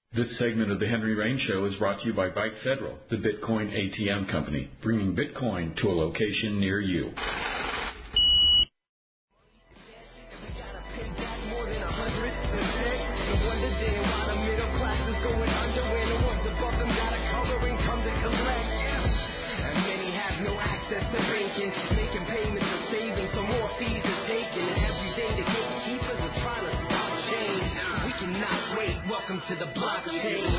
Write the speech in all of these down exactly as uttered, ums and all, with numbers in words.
This segment of the Henry Rain Show is brought to you by Bike Federal, the Bitcoin A T M company, bringing Bitcoin to a location near you. Welcome to the blockchain.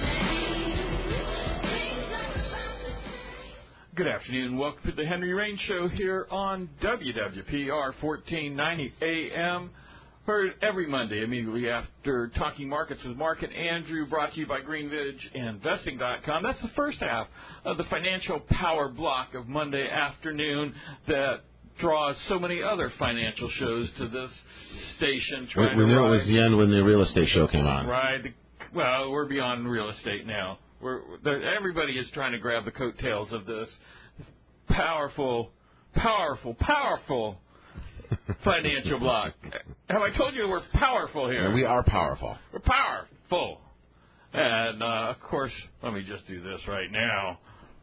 Good afternoon. Welcome to the Henry Rain Show here on W W P R fourteen ninety A M. Heard every Monday immediately after Talking Markets with Mark and Andrew, brought to you by Greenvidge Investing dot com. That's the first half of the financial power block of Monday afternoon that draws so many other financial shows to this station. We, we knew it was the end when the real estate show came on. Right. Well, we're beyond real estate now. We're everybody is trying to grab the coattails of this powerful, powerful, powerful financial block. Have I told you we're powerful here? Yeah, we are powerful. We're powerful. And, uh, of course, let me just do this right now.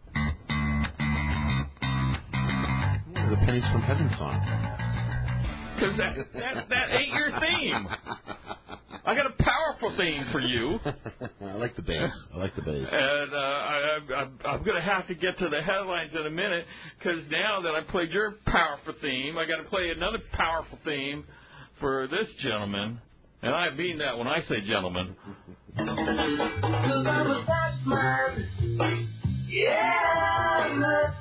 The Pennies from Heaven song. Because that, that, that ain't your theme. I got a powerful theme for you. I like the bass. I like the bass. And uh, I, I, I'm going to have to get to the headlines in a minute, because now that I played your powerful theme, I got to play another powerful theme for this gentleman. And I mean that when I say gentleman. Because I'm a taxman. Yeah, I'm a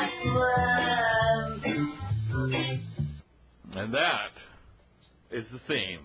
taxman. And that is the theme.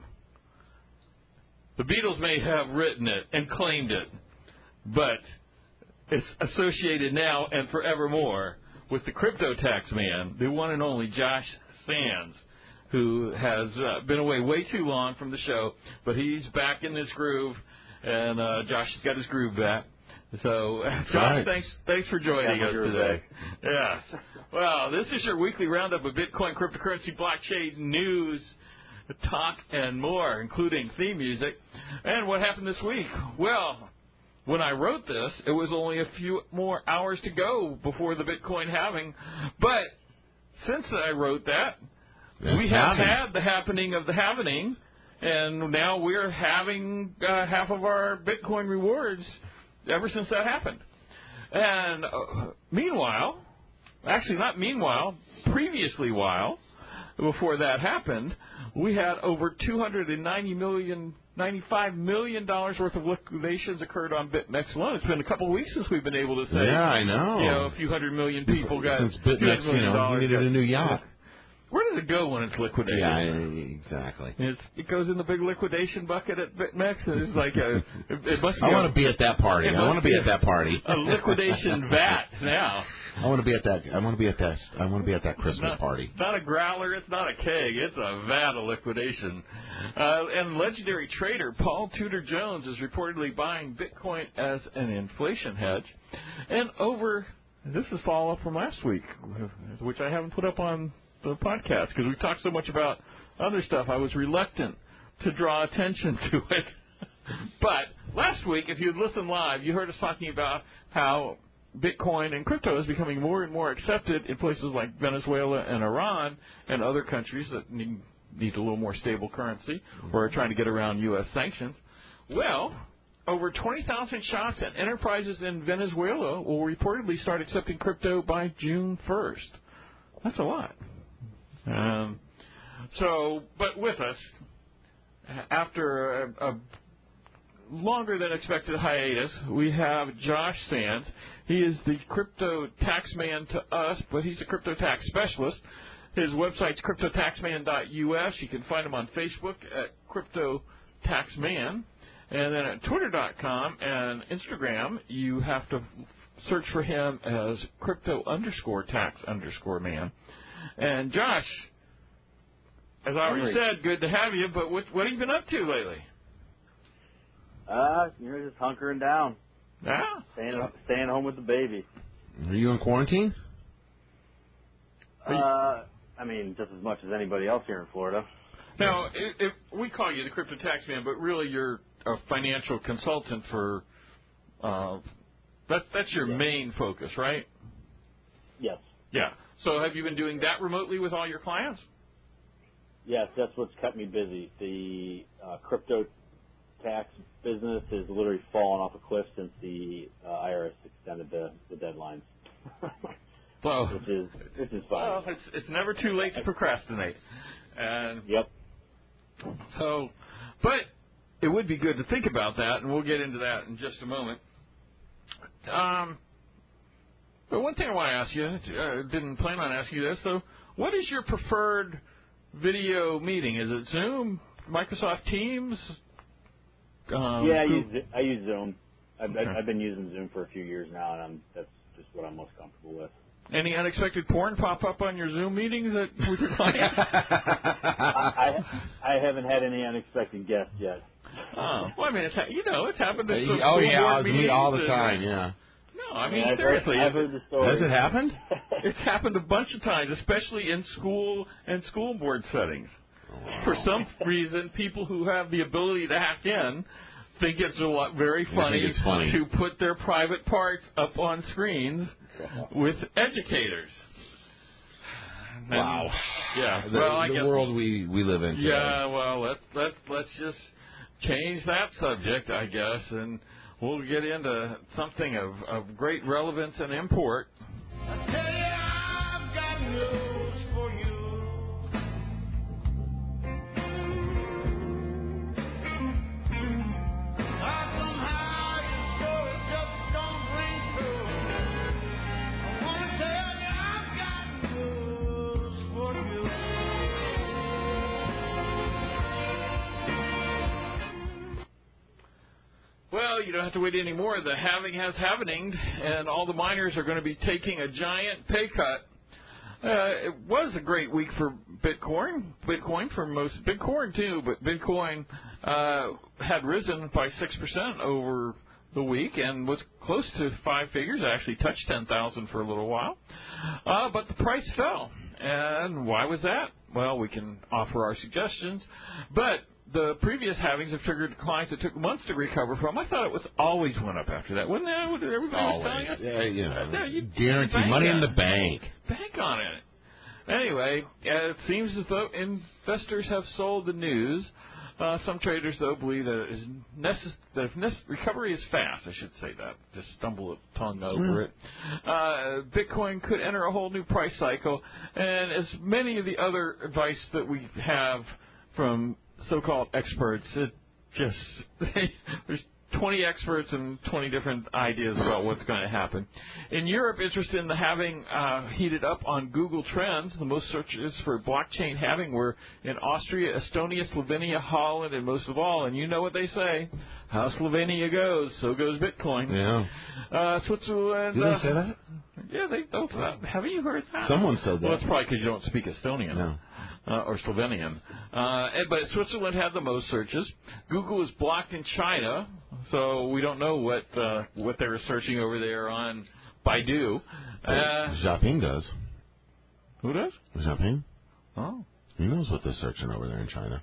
The Beatles may have written it and claimed it, but it's associated now and forevermore with the crypto tax man, the one and only Josh Sands, who has uh, been away way too long from the show, but he's back in this groove, and uh, Josh has got his groove back. So, Josh, right. thanks thanks for joining us today. Yes. Well, this is your weekly roundup of Bitcoin, cryptocurrency, blockchain news, talk, and more, including theme music. And what happened this week? Well, when I wrote this, it was only a few more hours to go before the Bitcoin halving. But since I wrote that, That's we have happened. had the happening of the halving, and now we're having uh, half of our Bitcoin rewards ever since that happened. And uh, meanwhile, actually not meanwhile, previously while, before that happened, we had over two hundred ninety million, ninety-five million dollars worth of liquidations occurred on BitMEX alone. It's been a couple of weeks since we've been able to say, yeah, I know, you know, a few hundred million people got since BitMEX, you know, needed a new yacht. Where does it go when it's liquidated? Yeah, exactly. It's, it goes in the big liquidation bucket at BitMEX, and it's like a. It, it must be I want to be at that party. I want to be at that party. A liquidation vat now. I want to be at that. I want to be at that. I want to be at that Christmas not, party. It's not a growler. It's not a keg. It's a vat of liquidation. Uh, and legendary trader Paul Tudor Jones is reportedly buying Bitcoin as an inflation hedge. And over. This is follow up from last week, which I haven't put up on the podcast because we talked so much about other stuff. I was reluctant to draw attention to it. But last week, if you'd listened live, you heard us talking about how Bitcoin and crypto is becoming more and more accepted in places like Venezuela and Iran and other countries that need, need a little more stable currency or are trying to get around U S sanctions. Well, over twenty thousand shops and enterprises in Venezuela will reportedly start accepting crypto by June first. That's a lot. Um, so, but with us, after a, a longer than expected hiatus, we have Josh Sands. He is the crypto tax man to us, but he's a crypto tax specialist. His website's crypto tax man dot U S. You can find him on Facebook at crypto tax man. And then at twitter dot com and Instagram, you have to search for him as crypto underscore tax underscore man. And Josh, as I already said, good to have you, but what, what have you been up to lately? Uh, you know, just hunkering down. Yeah? Staying, staying home with the baby. Are you in quarantine? Uh, I mean, just as much as anybody else here in Florida. Now, if, if we call you the crypto tax man, but really you're a financial consultant for. Uh, that that's your yeah. main focus, right? Yes. Yeah. So have you been doing that remotely with all your clients? Yes, that's what's kept me busy. The uh, crypto tax business has literally fallen off a cliff since the uh, I R S extended the, the deadlines. Well, which is which is fine. Well, it's it's never too late to procrastinate. And yep. So, but it would be good to think about that, and we'll get into that in just a moment. Um, but one thing I want to ask you, uh, didn't plan on asking you this, so what is your preferred video meeting? Is it Zoom, Microsoft Teams? Um, yeah, I Google? use I use Zoom. I've, Okay. I've been using Zoom for a few years now, and I'm, that's just what I'm most comfortable with. Any unexpected porn pop up on your Zoom meetings that, with your clients? I, I I haven't had any unexpected guests yet. Oh, well, I mean, it's ha- you know, it's happened at Uh, some oh school yeah, board me meetings all the and- time. Yeah. No, I I mean, mean, I've seriously, heard, I've it- heard the story. Has it happened? it's happened a bunch of times, especially in school and school board settings. Wow. For some reason, people who have the ability to hack in think it's a lot very You funny, think it's funny. to put their private parts up on screens with educators. And, Wow. Yeah. The, well, I the guess, world we, we live in today. Yeah. Well, let's let's let's just change that subject, I guess, and we'll get into something of, of great relevance and import. I tell you, I've got news for you. Ah, somehow your story just don't ring true. I want to tell you, I've got news for you. Well, you don't have to wait anymore. The halving has happening, and all the miners are going to be taking a giant pay cut. Uh, it was a great week for Bitcoin. Bitcoin for most Bitcoin too, but Bitcoin uh, had risen by six percent over the week and was close to five figures. It actually touched ten thousand for a little while, uh, but the price fell. And why was that? Well, we can offer our suggestions, but the previous halvings have triggered declines that took months to recover from. I thought it was always went up after that. Wasn't that what everybody was telling Always. us? Yeah, you know, Yeah, you- guarantee bank money on in the it. bank. Bank on it. Anyway, uh, it seems as though investors have sold the news. Uh, some traders, though, believe that it is necess- that if nece- recovery is fast, I should say that, just stumble a tongue over it, uh, Bitcoin could enter a whole new price cycle. And as many of the other advice that we have from so-called experts, it just there's twenty experts and twenty different ideas about what's going to happen. In Europe, interest in the halving uh, heated up on Google Trends. The most searches for blockchain halving were in Austria, Estonia, Slovenia, Holland, and most of all, and you know what they say, how Slovenia goes, so goes Bitcoin. Yeah. Uh, Switzerland. Did they uh, say that? Yeah, they don't. Uh, haven't you heard that? Someone said that. Well, that's probably because you don't speak Estonian. No. Uh, or Slovenian. Uh, and, but Switzerland had the most searches. Google is blocked in China, so we don't know what uh, what they were searching over there on Baidu. But Uh, Xiaoping does. who does? Xiaoping? Oh. He knows what they're searching over there in China.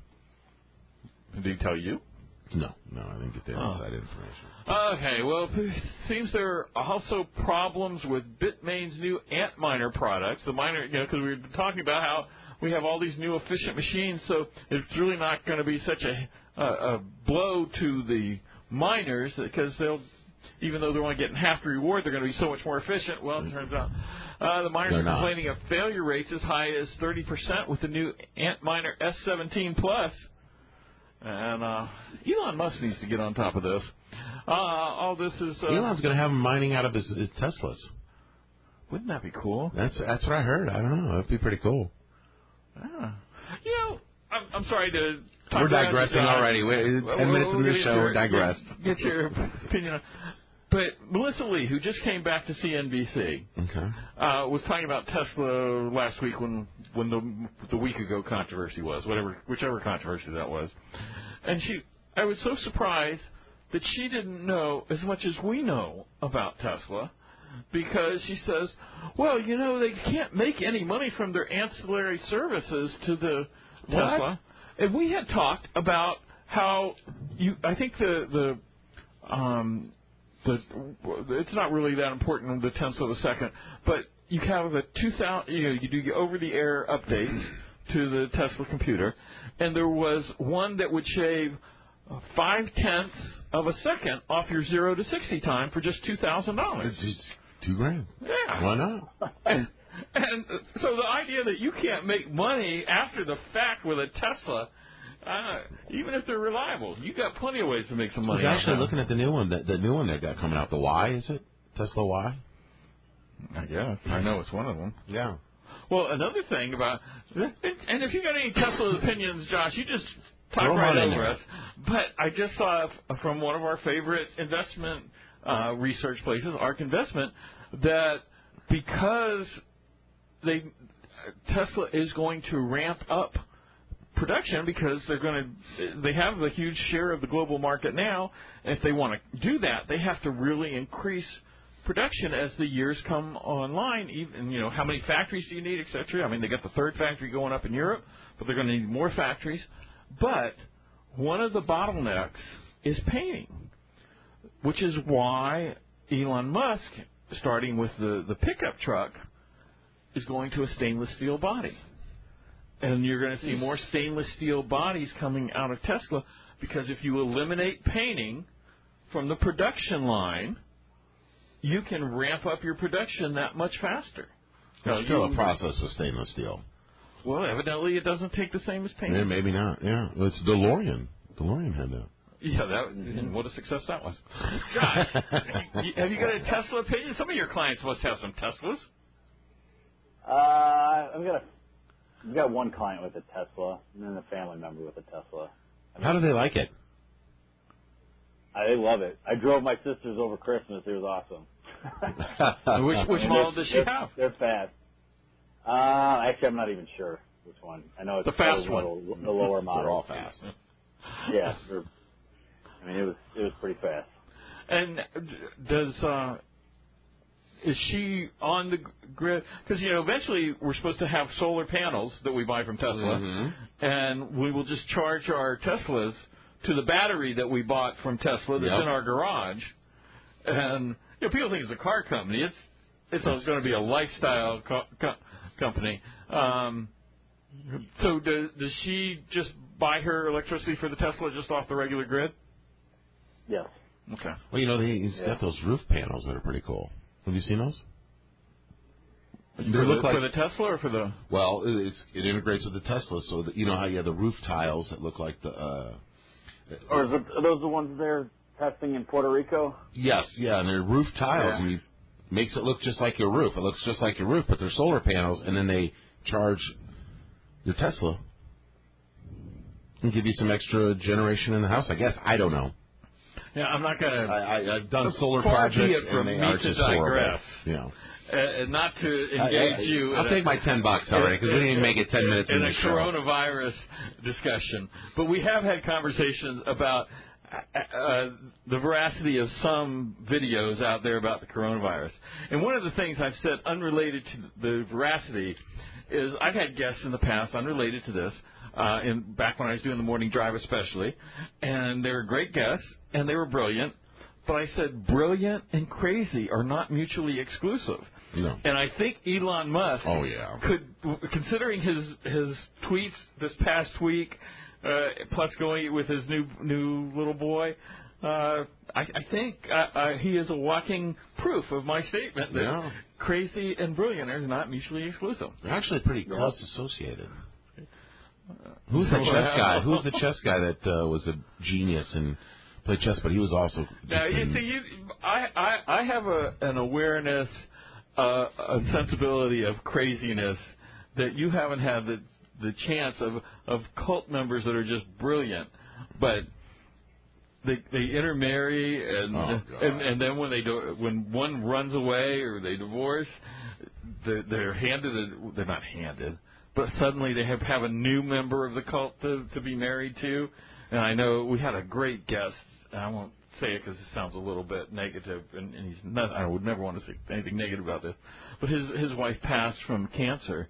Did he tell you? No, no, I didn't get the Oh. inside information. Okay, well, it seems there are also problems with Bitmain's new Antminer products. The miner, you know, because we've been talking about how we have all these new efficient machines, so it's really not going to be such a, a, a blow to the miners because they'll, even though they're only getting half the reward, they're going to be so much more efficient. Well, it turns out uh, the miners They're are not. complaining of failure rates as high as thirty percent with the new Antminer S seventeen Plus. And uh, Elon Musk needs to get on top of this. Uh, all this is... Uh, Elon's going to have him mining out of his, his Teslas. Wouldn't that be cool? That's that's what I heard. I don't know. That'd be pretty cool. Ah. You know, I'm, I'm sorry to talk We're around digressing you guys. already. We're ten We'll- minutes we'll into the get show. your- We're digressed. Get, get your opinion on But Melissa Lee, who just came back to C N B C, Okay. uh, was talking about Tesla last week when when the the week ago controversy was, whatever whichever controversy that was. And she, I was so surprised that she didn't know as much as we know about Tesla, because she says, well, you know, they can't make any money from their ancillary services to the What? Tesla. And we had talked about how you. I think the the um, the it's not really that important the tenth of a second, but you have a two thousand. You know, you do over the air updates to the Tesla computer, and there was one that would shave five tenths of a second off your zero to sixty time for just two thousand dollars. It's two grand. Yeah. Why not? And, and so the idea that you can't make money after the fact with a Tesla, uh, even if they're reliable, you got plenty of ways to make some money. I was actually out looking at the new one, the, the new one that got coming out, the Y, is it? Tesla Y? I guess. I know it's one of them. Yeah. Well, another thing about, and if you got any Tesla opinions, Josh, you just talk Throw 'em right on in over there. us. But I just saw f- from one of our favorite investment uh, research places, ARK Investment, that because they Tesla is going to ramp up production because they're going to they have a huge share of the global market now, and if they want to do that, they have to really increase production as the years come online. Even, you know, how many factories do you need, et cetera. I mean, they got the third factory going up in Europe, but they're going to need more factories. But one of the bottlenecks is painting, which is why Elon Musk, starting with the, the pickup truck, is going to a stainless steel body. And you're going to see more stainless steel bodies coming out of Tesla because if you eliminate painting from the production line, you can ramp up your production that much faster. There's still a process with stainless steel. Well, evidently it doesn't take the same as painting. Yeah, maybe not. Yeah, well, it's DeLorean. DeLorean had that. Yeah, that and what a success that was. Josh, have you got a Tesla opinion? Some of your clients must have some Teslas. Uh, I've got a, I've got one client with a Tesla, and then a family member with a Tesla. I mean, How do they like it? I, they love it. I drove my sisters over Christmas. It was awesome. which which And model they're- does she they're- have? They're fast. Uh, actually, I'm not even sure which one. I know it's The fast the, one. little- the lower model. They're all fast. Yeah, they're, I mean, it was it was pretty fast. And does uh, is she on the grid? Because you know, eventually we're supposed to have solar panels that we buy from Tesla, Mm-hmm. and we will just charge our Teslas to the battery that we bought from Tesla that's Yep. in our garage. And you know, people think it's a car company. It's it's going to be a lifestyle co- co- company. Um, so does, does she just buy her electricity for the Tesla just off the regular grid? Yes. Okay. Well, you know, they, he's Yeah. got those roof panels that are pretty cool. Have you seen those? For They the, look like for the Tesla or for the? well, it's it integrates with the Tesla, so that you know how you have the roof tiles that look like the. Uh, Or is it, are those the ones they're testing in Puerto Rico? yes, yeah, and they're roof tiles, Yeah. and you makes it look just like your roof. It looks just like your roof, but they're solar panels, and then they charge your Tesla and give you some extra generation in the house. I guess I don't know. Yeah, I'm not going to. I, I, I've done solar Far be projects, it from and they me are to just digress. horrible. You know. Uh, not to engage I, I, you. I'll in take a, my ten bucks already because we didn't even make it ten minutes in into a the show. coronavirus discussion. But we have had conversations about uh, the veracity of some videos out there about the coronavirus. And one of the things I've said unrelated to the veracity is I've had guests in the past unrelated to this, uh, in back when I was doing the morning drive especially, and they were great guests and they were brilliant. But I said brilliant and crazy are not mutually exclusive. No. And I think Elon Musk Oh, yeah. could, considering his his tweets this past week, uh, plus going with his new new little boy, uh, I, I think uh, uh, he is a walking proof of my statement that Yeah. crazy and brilliant are not mutually exclusive. They're actually pretty close associated. Who's the chess guy? Who's the chess guy that uh, was a genius and played chess, but he was also just Now, you in- see, you, I, I, I have a, an awareness, uh, a sensibility of craziness that you haven't had the the chance of of cult members that are just brilliant, but they they intermarry and Oh, God. and, and then when they do when one runs away or they divorce, they're, they're handed a, they're not handed, but suddenly they have have a new member of the cult to to be married to. And I know we had a great guest. And I won't say it because it sounds a little bit negative, and, and he's not. I would never want to say anything negative about this. But his his wife passed from cancer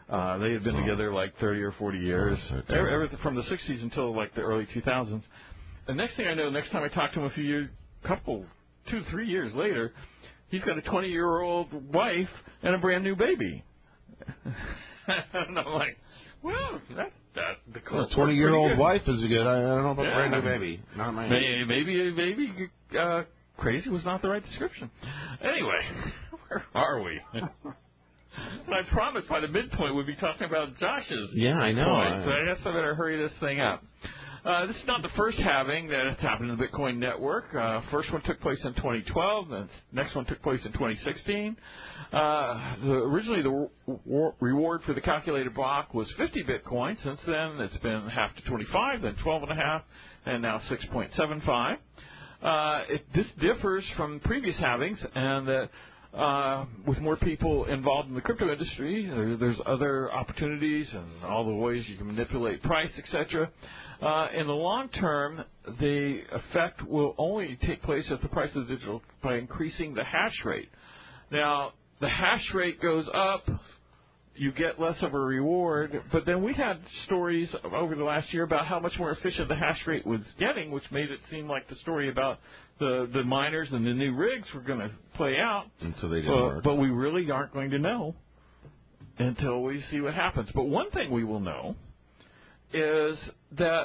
Uh, they had been together like thirty or forty years, Oh, so every, everything from the sixties until like the early two thousands. The next thing I know, next time I talk to him a few years, couple, two, three years later, he's got a twenty-year-old wife and a brand new baby. And I'm like, well, that that the Well, a twenty-year-old wife is a good. I, I don't know about Yeah. a brand new baby. Not my. Maybe maybe, maybe uh, crazy was not the right description. Anyway, where are we? I promised by the midpoint we'd be talking about Josh's Yeah, I know. point, so I- I guess I better hurry this thing up. Uh, this is not the first halving that has happened in the Bitcoin network. Uh, first one took place in twenty twelve. The next one took place in twenty sixteen. Uh, the, originally, the w- reward for the calculated block was fifty Bitcoin. Since then, it's been half to twenty-five, then twelve and a half, and now six point seven five. Uh, it, this differs from previous halvings, and that uh, with more people involved in the crypto industry, there, there's other opportunities and all the ways you can manipulate price, et cetera. Uh, in the long term, the effect will only take place at the price of the digital by increasing the hash rate. Now, the hash rate goes up, you get less of a reward, but then we had stories over the last year about how much more efficient the hash rate was getting, which made it seem like the story about the, the miners and the new rigs were going to play out. Until they didn't But, work. but we really aren't going to know until we see what happens. But one thing we will know is that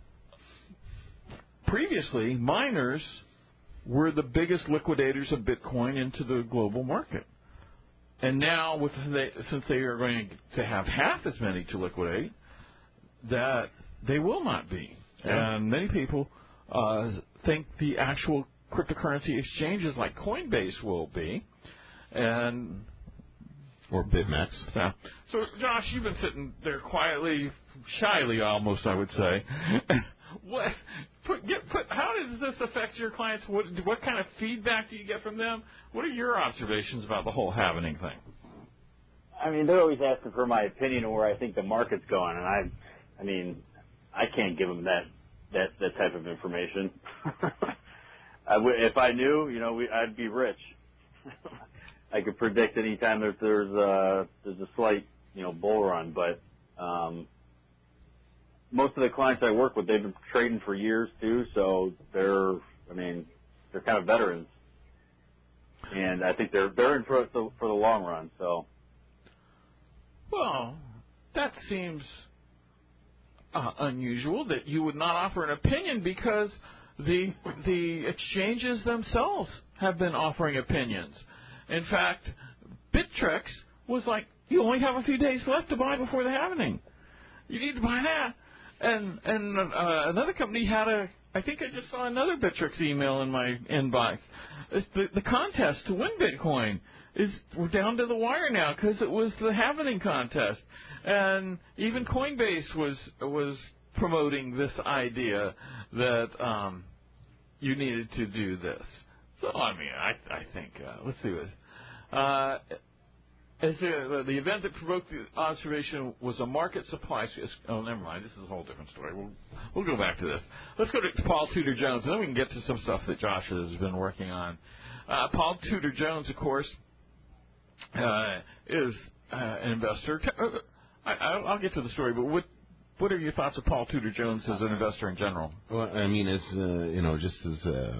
previously miners were the biggest liquidators of Bitcoin into the global market. And now, with they, since they are going to have half as many to liquidate, that they will not be. Yeah. And many people uh, think the actual cryptocurrency exchanges like Coinbase will be. And Or BitMEX. yeah. So, Josh, you've been sitting there quietly, shyly almost, I would say. What? Put, get, put, how does this affect your clients? What, what kind of feedback do you get from them? What are your observations about the whole happening thing? I mean, they're always asking for my opinion on where I think the market's going, and I, I mean, I can't give them that that that type of information. I w- if I knew, you know, we, I'd be rich. I could predict any time that there's a there's a slight, you know, bull run, but um, most of the clients I work with, they've been trading for years too, so they're, I mean, they're kind of veterans, and I think they're they're in for the, for the long run. So. Well, that seems uh, unusual that you would not offer an opinion because the the exchanges themselves have been offering opinions. In fact, Bittrex was like, you only have a few days left to buy before the halving. You need to buy that. And and uh, another company had a, I think I just saw another Bittrex email in my inbox. It's the, the contest to win Bitcoin is we're down to the wire now because it was the halving contest. And even Coinbase was was promoting this idea that um, you needed to do this. So, I mean, I, I think, uh, let's see this. Uh, as the, the event that provoked the observation was a market supply. Oh, never mind. This is a whole different story. We'll, we'll go back to this. Let's go to Paul Tudor Jones, and then we can get to some stuff that Josh has been working on. Uh, Paul Tudor Jones, of course, uh, is uh, an investor. I, I'll get to the story, but what what are your thoughts of Paul Tudor Jones as an investor in general? Well, I mean, as uh, you know, just as uh,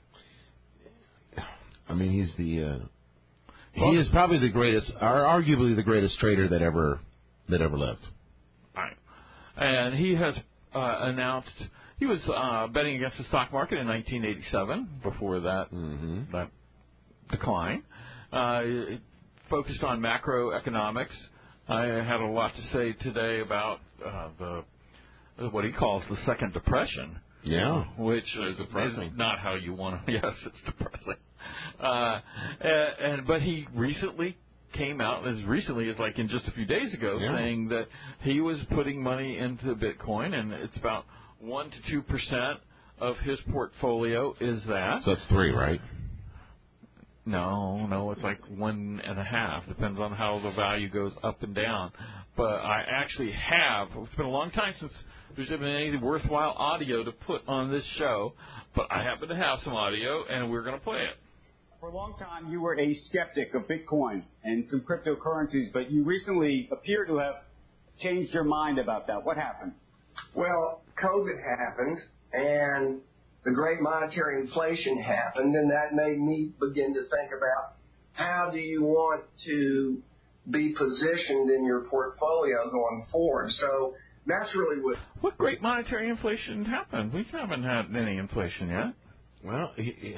I mean, he's the uh, he is probably the greatest, or arguably the greatest trader that ever that ever lived. Right, and he has uh, announced he was uh, betting against the stock market in nineteen eighty-seven. Before that, Mm-hmm. that decline, uh, it focused on macroeconomics. I had a lot to say today about uh, the what he calls the second depression. Yeah, which it's is, depressing. is not how you want to. Yes, it's depressing. Uh, and, and but he recently came out as recently as like in just a few days ago, Yeah. saying that he was putting money into Bitcoin, and it's about one to two percent of his portfolio is that. So that's three, right? No, no, it's like one and a half. Depends on how the value goes up and down. But I actually have. It's been a long time since there's been any worthwhile audio to put on this show. But I happen to have some audio, and we're going to play it. for a long time, you were a skeptic of Bitcoin and some cryptocurrencies, but you recently appear to have changed your mind about that. What happened? Well, COVID happened, and the great monetary inflation happened, and that made me begin to think about how do you want to be positioned in your portfolio going forward. So that's really what... What great monetary inflation happened? We haven't had any inflation yet. Well, he, he,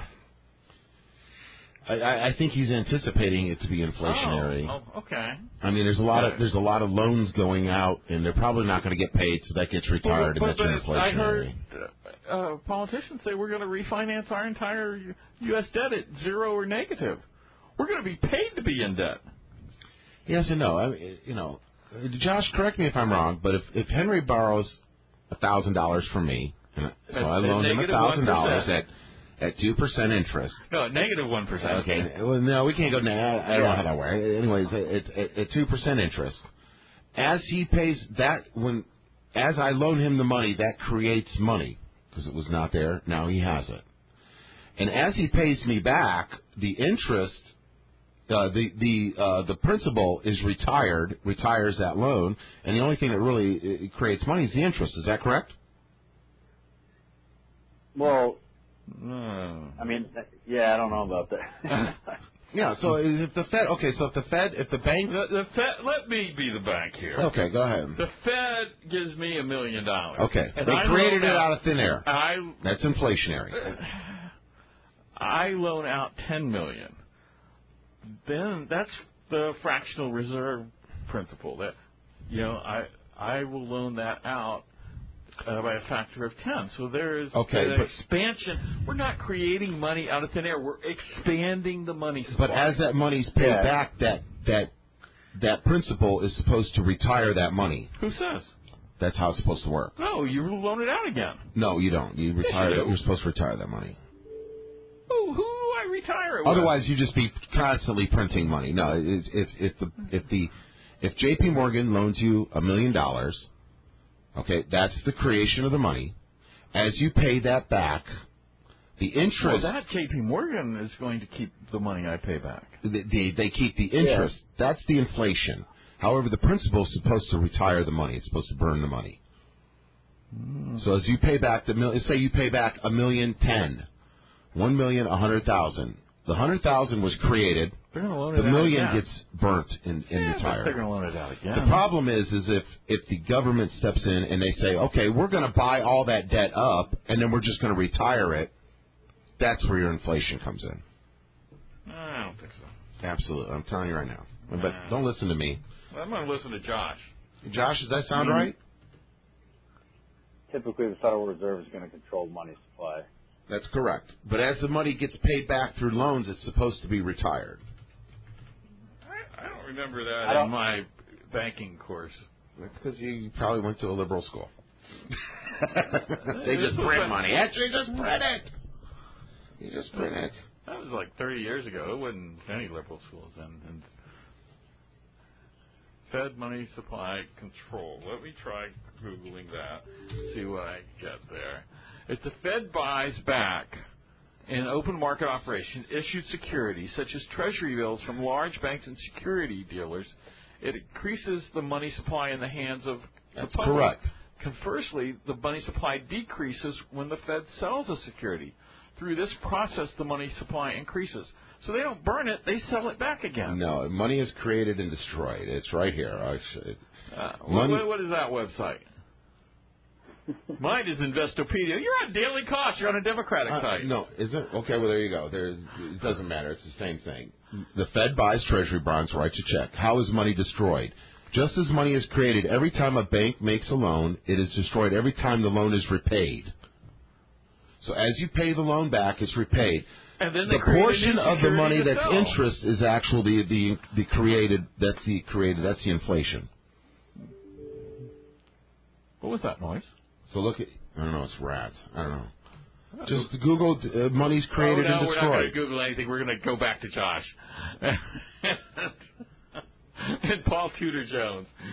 I, I think he's anticipating it to be inflationary. Oh, oh okay. I mean, there's a lot of there's a lot of loans going out, and they're probably not going to get paid, so that gets retired, well, and but, that's but inflationary. I heard uh, politicians say we're going to refinance our entire U S debt at zero or negative. We're going to be paid to be in debt. Yes and no. I mean, you know, Josh, correct me if I'm wrong, but if if Henry borrows a thousand dollars from me, and so at, I loan him a thousand dollars at at two percent interest. No, at negative one percent. Okay. Well, no, we can't go. Nah, I don't know how that works. Anyways, at at, at two percent interest, as he pays that when, as I loan him the money, that creates money because it was not there. Now he has it, and as he pays me back, the interest. Uh, the the uh, the principal is retired, retires that loan, and the only thing that really uh, creates money is the interest. Is that correct? Well, No. I mean, yeah, I don't know about that. Yeah. So if the Fed, okay, so if the Fed, if the bank, The, the Fed, let me be the bank here. okay, go ahead. The Fed gives me a million dollars. Okay, And they I created loan it out of thin air. I That's inflationary. I loan out ten million. Then that's the fractional reserve principle. That you know, I I will loan that out uh, by a factor of ten. So there is Okay, an but- expansion. We're not creating money out of thin air. We're expanding the money supply. But as that money's paid Yeah. back, that that that principal is supposed to retire that money. Who says? That's how it's supposed to work. No, you loan it out again. No, you don't. You retire. you that, do. you're supposed to retire that money. Who who do I retire it with? Otherwise, you just be constantly printing money. No, it's, if if the if the if J P Morgan loans you a million dollars, okay, that's the creation of the money. As you pay that back, the interest Well, that J P Morgan is going to keep the money I pay back. they, they, they keep the interest. That's the inflation. However, the principal is supposed to retire the money. It's supposed to burn the money. Mm. So as you pay back the mil, say you pay back a million ten, one million a hundred thousand. The hundred thousand was created. They're going to loan The it out million again. gets burnt and, and yeah, but retired. they're going to loan it out again. The problem is, is if if the government steps in and they say, okay, we're going to buy all that debt up, and then we're just going to retire it. That's where your inflation comes in. I don't think so. Absolutely, I'm telling you right now. But Nah. don't listen to me, I'm going to listen to Josh. Josh. Does that sound Mhm. right? Typically, the Federal Reserve is going to control money supply. That's correct. But as the money gets paid back through loans, it's supposed to be retired. I, I don't remember I that don't- in my banking course. That's because you probably went to a liberal school. they This just was print back- money. Actually, just print it. You just print it. That was like thirty years ago. It wasn't any liberal schools then. And Fed money supply control. Let me try Googling that. See what I get there. If the Fed buys back in open market operation issued securities such as treasury bills from large banks and security dealers, it increases the money supply in the hands of the That's public. correct. Conversely, the money supply decreases when the Fed sells a security. Through this process, the money supply increases. So they don't burn it; they sell it back again. No, money is created and destroyed. It's right here. I should- Uh, Money- what, what is that website? Mine is Investopedia. You're on Daily Cost. You're on a Democratic Uh, site. no, is it? Okay, well, there you go. There's, it doesn't matter. It's the same thing. The Fed buys treasury bonds, writes a check. How is money destroyed? Just as money is created every time a bank makes a loan, it is destroyed every time the loan is repaid. So as you pay the loan back, it's repaid. And then they The create a portion new of the security money to that's sell. interest is actually the, the the created. That's the created. That's the inflation. What was that noise? So look at. I don't know. It's rats. I don't know. Just Google uh, money's created oh, no, and we're not going to destroyed. Google anything. We're going to go back to Josh. And Paul Tudor Jones.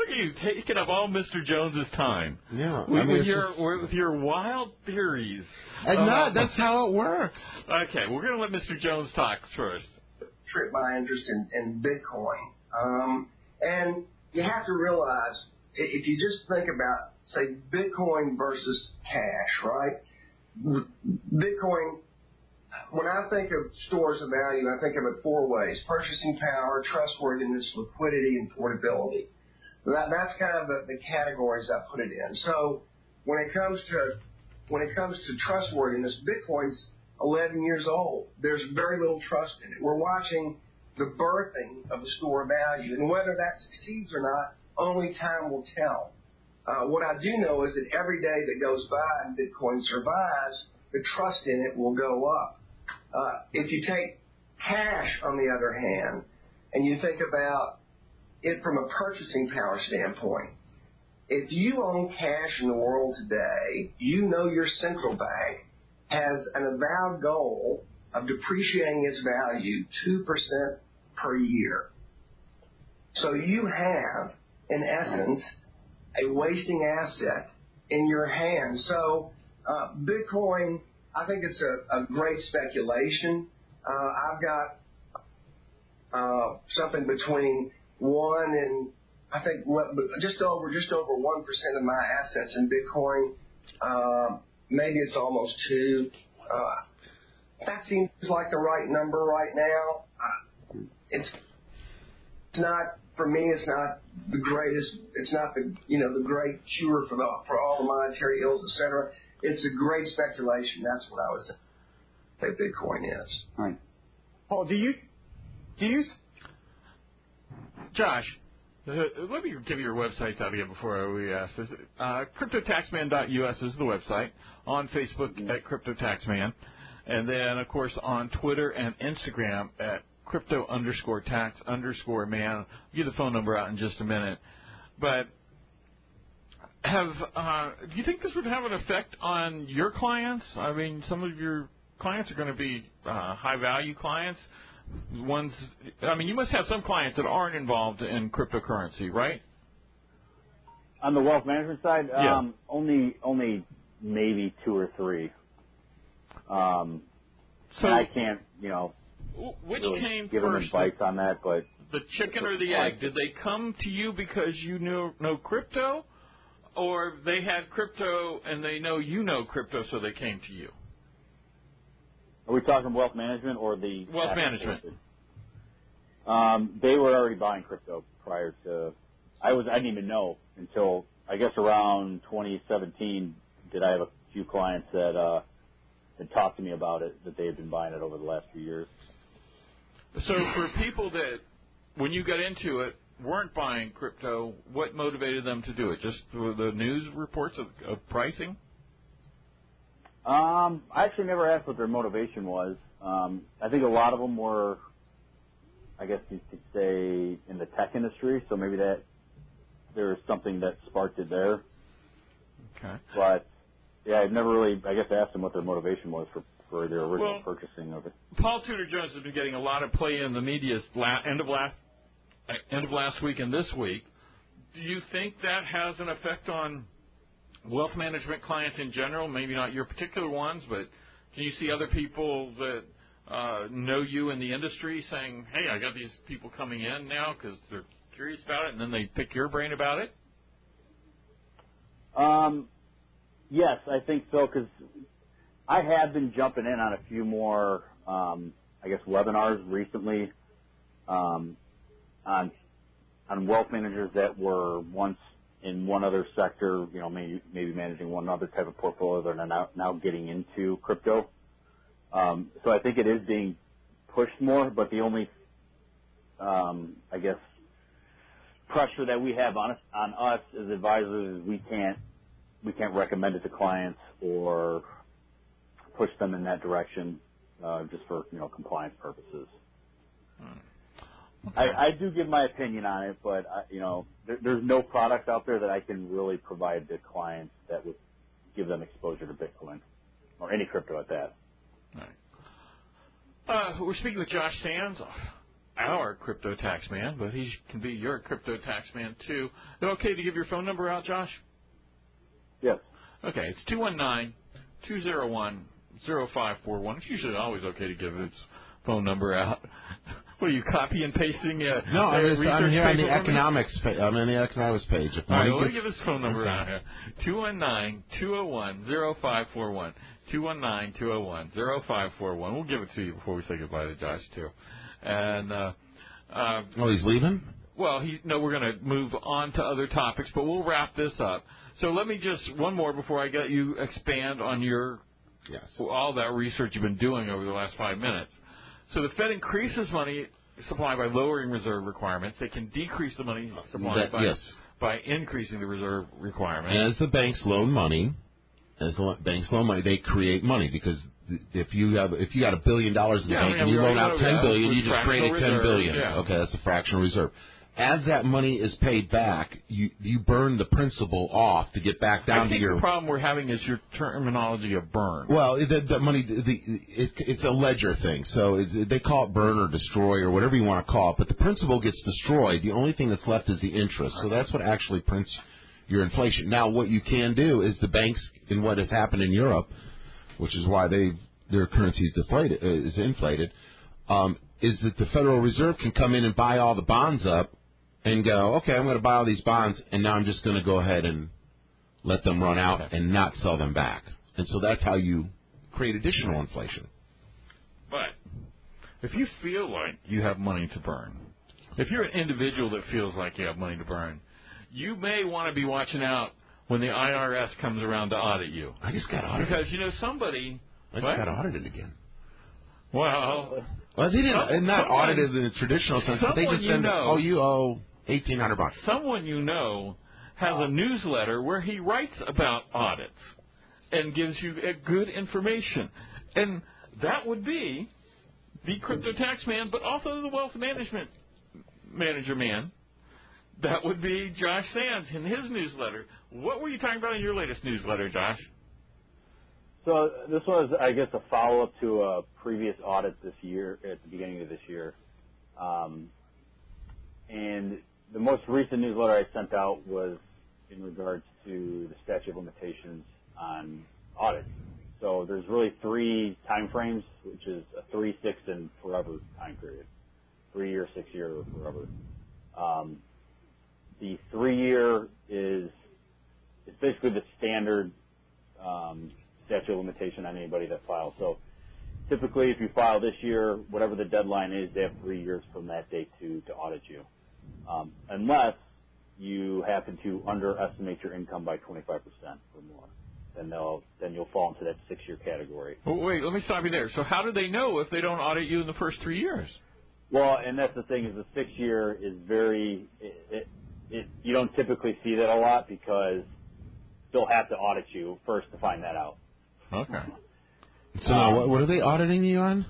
Look at you taking up all Mister Jones's time. Yeah, with, I mean, with it's your just- with your wild theories. And Uh, not, that's how it works. Okay, we're going to let Mister Jones talk first. Trip my interest in, in Bitcoin. Um, and you have to realize, i- if you just think about, say, Bitcoin versus cash, right? Bitcoin, when I think of stores of value, I think of it four ways: purchasing power, trustworthiness, liquidity, and portability. That, that's kind of the, the categories I put it in. So when it comes to when it comes to trustworthiness, Bitcoin's eleven years old. There's very little trust in it. We're watching the birthing of a store of value, and whether that succeeds or not, only time will tell. Uh, what I do know is that every day that goes by and Bitcoin survives, the trust in it will go up. Uh, if you take cash, on the other hand, and you think about it from a purchasing power standpoint, if you own cash in the world today, you know your central bank has an avowed goal of depreciating its value two percent per year. So you have, in essence, a wasting asset in your hands. So uh, Bitcoin, I think it's a, a great speculation. Uh, I've got uh, something between one and I think just over just over one percent of my assets in Bitcoin. Uh, maybe it's almost two. Uh, that seems like the right number right now. Uh, it's not. For me, it's not the greatest. It's not the you know the great cure for the for all the monetary ills, et cetera. It's a great speculation. That's what I would say Bitcoin is. All right, Paul. Do you do you? Josh, uh, let me give you your website out again before we ask this. Uh, crypto taxman dot U S is the website. On Facebook at CryptoTaxman, and then of course on Twitter and Instagram at crypto underscore tax underscore man. I'll give the phone number out in just a minute. But have uh, do you think this would have an effect on your clients? I mean, some of your clients are going to be uh, high value clients. Ones, I mean, you must have some clients that aren't involved in cryptocurrency, right? On the wealth management side, Yeah. um, only only maybe two or three. Um, So and I can't, you know, which really came give them first? advice on that, but The chicken or the egg? Did they come to you because you knew know crypto, or they had crypto and they know you know crypto, so they came to you? are we talking wealth management or the Wealth asset management. classes? Um, they were already buying crypto prior to. I was. I didn't even know until I guess around twenty seventeen. Did I have a few clients that uh, had talked to me about it, that they had been buying it over the last few years. So for people that, when you got into it, weren't buying crypto, what motivated them to do it? Just the, the news reports of, of pricing? Um, I actually never asked what their motivation was. Um, I think a lot of them were, I guess you could say, in the tech industry, so maybe that there was something that sparked it there. Okay. But, yeah, I've never really, I guess, asked them what their motivation was for, for their original Well, purchasing of it. Paul Tudor Jones has been getting a lot of play in the media la- end of last end of last week and this week. Do you think that has an effect on wealth management clients in general? Maybe not your particular ones, but can you see other people that uh, know you in the industry saying, "Hey, I got these people coming in now because they're curious about it," and then they pick your brain about it? Um, yes, I think so, because I have been jumping in on a few more, um, I guess, webinars recently um, on on wealth managers that were once in one other sector, you know, maybe, maybe managing one other type of portfolio that are now, now getting into crypto. Um, so I think it is being pushed more, but the only, um, I guess, pressure that we have on us, on us as advisors is we can't we can't recommend it to clients or push them in that direction uh, just for you know compliance purposes. Okay. I, I do give my opinion on it, but I, you know there, there's no product out there that I can really provide to clients that would give them exposure to Bitcoin or any crypto at that. All right. Uh, we're speaking with Josh Sands. our crypto tax man, but he can be your crypto tax man too. Is it okay to give your phone number out, Josh? Yes. Okay, it's two one nine, two zero one, zero five four one. It's usually always okay to give his phone number out. What are you, copy and pasting? Uh, no, I'm, just, I'm here on the paper for me? economics. Pa- I'm on the economics page. If All right, money well, let me gets- give his phone number Okay. out here. two one nine, two zero one, zero five four one. two one nine, two zero one, zero five four one. We'll give it to you before we say goodbye to Josh, too. And, uh, uh, Oh, he's leaving? well, he, no, we're going to move on to other topics, but we'll wrap this up. So let me just, one more before I get you expand on your, Yes. all that research you've been doing over the last five minutes. So the Fed increases money supply by lowering reserve requirements. They can decrease the money supply That- by, yes. by increasing the reserve requirement. As the banks loan money, as the banks loan money, they create money because if you have if you got a billion dollars in the Yeah, bank yeah, and we you loan already out know ten that billion, with you just fractional created ten reserve, billion. yeah. Okay, that's the fractional reserve. As that money is paid back, you you burn the principal off to get back down I think to your. the problem we're having is your terminology of burn. Well, the, the money, the, the, it, it's a ledger thing, so it's, they call it burn or destroy or whatever you want to call it. But the principal gets destroyed. The only thing that's left is the interest. So that's what actually prints your inflation. Now, what you can do is the banks, in what has happened in Europe, which is why they their currency is deflated, uh, is inflated, um, is that the Federal Reserve can come in and buy all the bonds up and go, okay, I'm going to buy all these bonds, and now I'm just going to go ahead and let them run out Okay. and not sell them back. And so that's how you create additional inflation. But if you feel like you have money to burn, if you're an individual that feels like you have money to burn, you may want to be watching out when the I R S comes around to audit you. I just got audited. Because, you know, somebody... I just what? got audited again. Well... Well, they didn't, Some- not someone- audited in the traditional sense, but they someone just you said, know- oh, you owe eighteen hundred bucks. Someone you know has a newsletter where he writes about audits and gives you uh, good information. And that would be the crypto tax man, but also the wealth management manager man. That would be Josh Sands in his newsletter. What were you talking about in your latest newsletter, Josh? So this was, I guess, a follow-up to a previous audit this year, at the beginning of this year. Um, and the most recent newsletter I sent out was in regards to the statute of limitations on audits. So there's really three time frames, which is a three, six, and forever time period. Three-year, six-year, or forever. Um, the three-year is it's basically the standard um, statute of limitation on anybody that files. So typically, if you file this year, whatever the deadline is, they have three years from that date to, to audit you. Um, unless you happen to underestimate your income by twenty-five percent or more, then they'll then you'll fall into that six-year category. Oh, wait, let me stop you there. So how do they know if they don't audit you in the first three years? Well, and that's the thing is the six-year is very it, it, it, you don't typically see that a lot because they'll have to audit you first to find that out. Okay. So now, what, what are they auditing you on?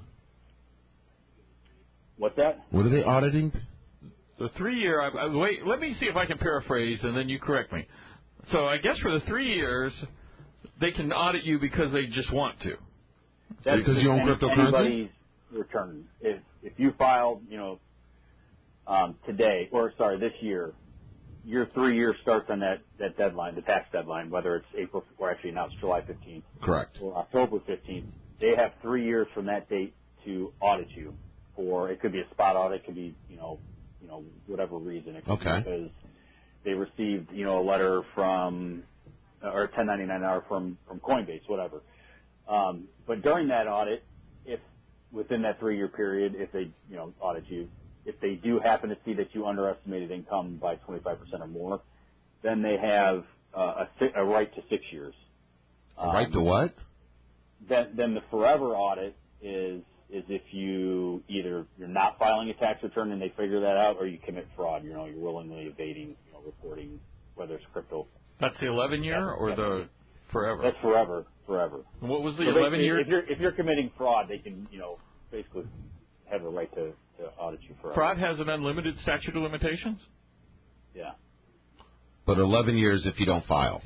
What's that? What are they auditing? The three-year, I, I, wait, let me see if I can paraphrase, and then you correct me. So I guess for the three years, they can audit you because they just want to. That's Because just you own any- cryptocurrency? Anybody's return. If if you filed, you know, um, today or sorry, this year, your three years starts on that that deadline, the tax deadline, whether it's April or actually now it's July fifteenth Correct. or October fifteenth. They have three years from that date to audit you, or it could be a spot audit, it could be you know, you know whatever reason. It could Okay. be because they received you know a letter from or a ten ninety-nine R from from Coinbase, whatever. Um, but during that audit, if within that three-year period, if they, you know, audit you, if they do happen to see that you underestimated income by twenty-five percent or more, then they have uh, a, si- a right to six years. A right Um, to what? Then, then the forever audit is is if you either you're not filing a tax return and they figure that out, or you commit fraud. You know, you're willingly evading, you know, reporting whether it's crypto. That's the eleven-year or the forever? That's forever, forever. What was the So basically, eleven-year? If you're if you're committing fraud, they can you know basically have the right to, to audit you forever. Fraud has an unlimited statute of limitations? Yeah. But eleven years if you don't file.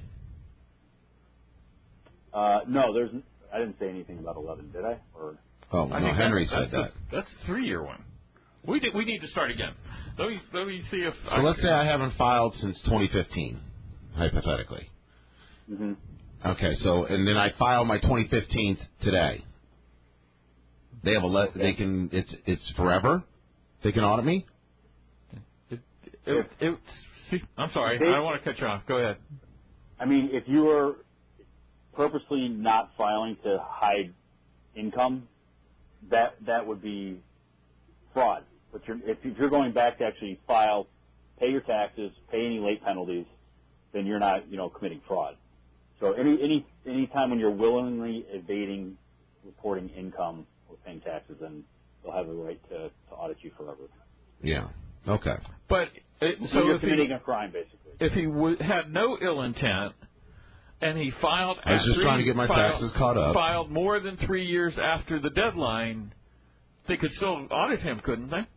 Uh, no, there's. I didn't say anything about eleven, did I? Or Oh, I no, think Henry that- said that's that. The, that's the three-year one. We did, we need to start again. Let me let me see if. So let's say I haven't filed since twenty fifteen, hypothetically. Mm-hmm. Okay, so and then I file my twenty fifteenth today. They have a let. Okay. They can. It's it's forever. They can audit me. It, it, it, see, I'm sorry. They, I don't want to cut you off. Go ahead. I mean, if you are purposely not filing to hide income, that that would be fraud. But you're, if you're going back to actually file, pay your taxes, pay any late penalties, then you're not, you know, committing fraud. So any any any time when you're willingly evading reporting income or paying taxes, then they'll have the right to, to audit you forever. Yeah. Okay. But it, So, so you're if committing he, a crime, basically. if he w- had no ill intent and he filed, I was just three, trying to get my filed, taxes caught up. Filed more than three years after the deadline, they could still audit him, couldn't they?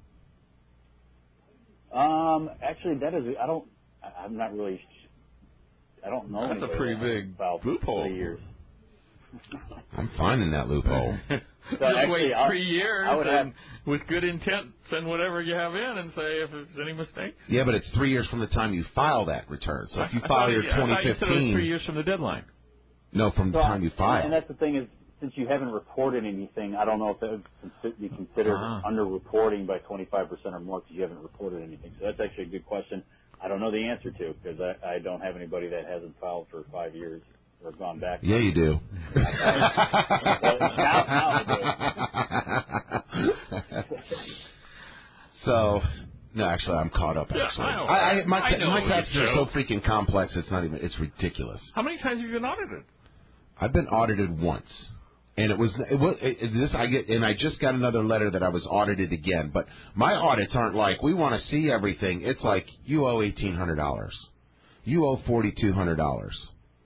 Um, actually, that is, I don't, I- I'm not really, I don't know. That's a anybody pretty that big filed loophole. Three years. I'm finding that loophole. So Just actually, wait I'll- three years I would and have- with good intent send whatever you have in and say if there's any mistakes. Yeah, but it's three years from the time you file that return. So if you I- I file thought your you- I thought twenty you said it was fifteen, three years from the deadline. no, from the So, time you file. And that's the thing is, since you haven't reported anything, I don't know if that would consi- be considered Ah. under-reporting by twenty-five percent or more because you haven't reported anything. So that's actually a good question. I don't know the answer to because I, I don't have anybody that hasn't filed for five years or gone back. Yeah, you do. Well, now, now I do. So, no, actually, I'm caught up. Yeah, Actually, I know. I, I, my I know my you taxes are do. so freaking complex. It's not even. It's ridiculous. How many times have you been audited? I've been audited once, and it was it was it, it- this. I get and I just got another letter that I was audited again. But my audits aren't like we want to see everything. It's like you owe eighteen hundred dollars, you owe forty two hundred dollars.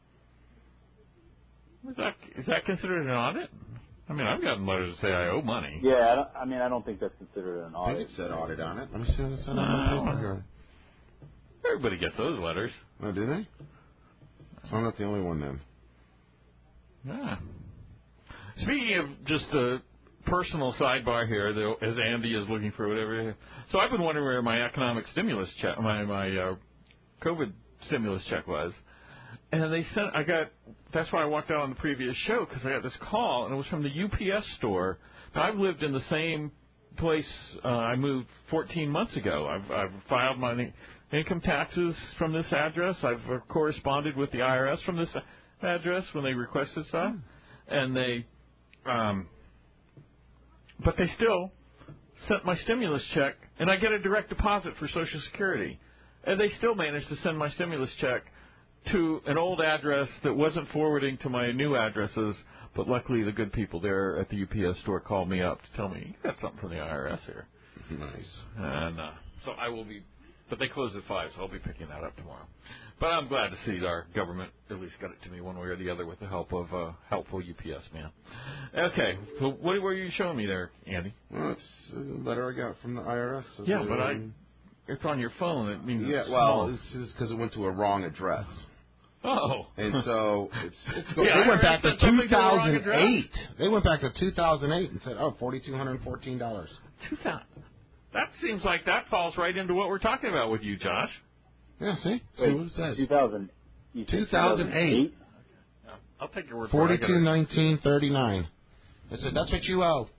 Is that is that considered an audit? I mean, I've gotten letters that say I owe money. Yeah, I, don't, I mean, I don't think that's considered an I think audit. it said audit on it. Let me see what it said on my No. paper here. Everybody gets those letters. Oh, do they? So I'm not the only one then. Yeah. Speaking of just a personal sidebar here, though, as Andy is looking for whatever. So I've been wondering where my economic stimulus check, my my uh, COVID stimulus check was, and they sent. I got. That's why I walked out on the previous show because I got this call, and it was from the U P S store. Now I've lived in the same place. Uh, I moved fourteen months ago. I've I've filed my income taxes from this address. I've uh, corresponded with the I R S from this address when they requested stuff, and they, um, but they still sent my stimulus check, and I get a direct deposit for Social Security, and they still managed to send my stimulus check to an old address that wasn't forwarding to my new addresses. But luckily, the good people there at the U P S store called me up to tell me you got something from the I R S here. Nice. And uh, so I will be, but they close at five, so I'll be picking that up tomorrow. But I'm glad to see our government at least got it to me one way or the other with the help of a helpful U P S man. Okay, so what were you showing me there, Andy? Well, it's a letter I got from the I R S. Yeah, but I, it's on your phone. It means Yeah, it's well, small. it's just because it went to a wrong address. Oh. And so it's, it's Yeah, they went back to I heard that two thousand something eight. They went back to two thousand eight and said, "Oh, forty two hundred fourteen dollars." two thousand. That seems like that falls right into what we're talking about with you, Josh. Yeah, see, see Wait, what it says. two thousand, you said two thousand eight. Yeah, I'll take your word for it. I Forty-two nineteen thirty-nine. I said, "That's what you owe."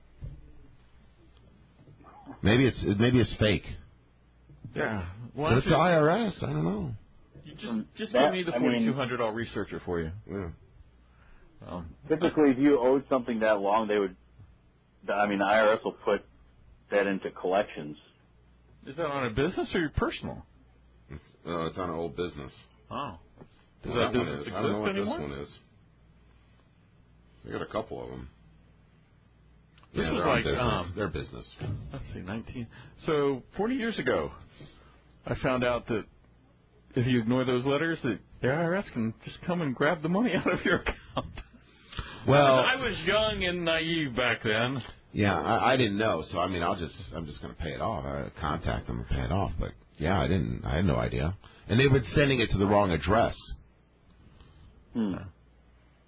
Maybe it's maybe it's fake, Yeah. Why but don't it's you, the I R S. I don't know. you just just That- give me the I mean- forty-two hundred. I'll research it for you. Yeah. Um, Typically, if you owed something that long, they would, I mean, the I R S will put that into collections. is that on a business or your personal? Oh, it's on an old business. Oh. Does Well, that that one business is. I don't know exist what anymore? this one is. They got a couple of them. This yeah, was they're on like, business. um, They're business. Let's see, nineteen. So forty years ago, I found out that if you ignore those letters, that the I R S can just come and grab the money out of your account. Well, I was young and naive back then. yeah, I, I didn't know, so I mean, I'll just, I'm just going to pay it off. I contact them and pay it off. But yeah, I didn't, I had no idea, and they've been sending it to the wrong address Hmm.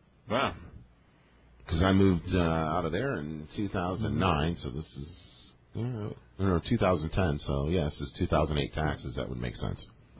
Wow. because I moved uh, out of there in two thousand nine. So this is Yeah, no, two thousand ten. So yes, it's two thousand eight taxes. That would make sense.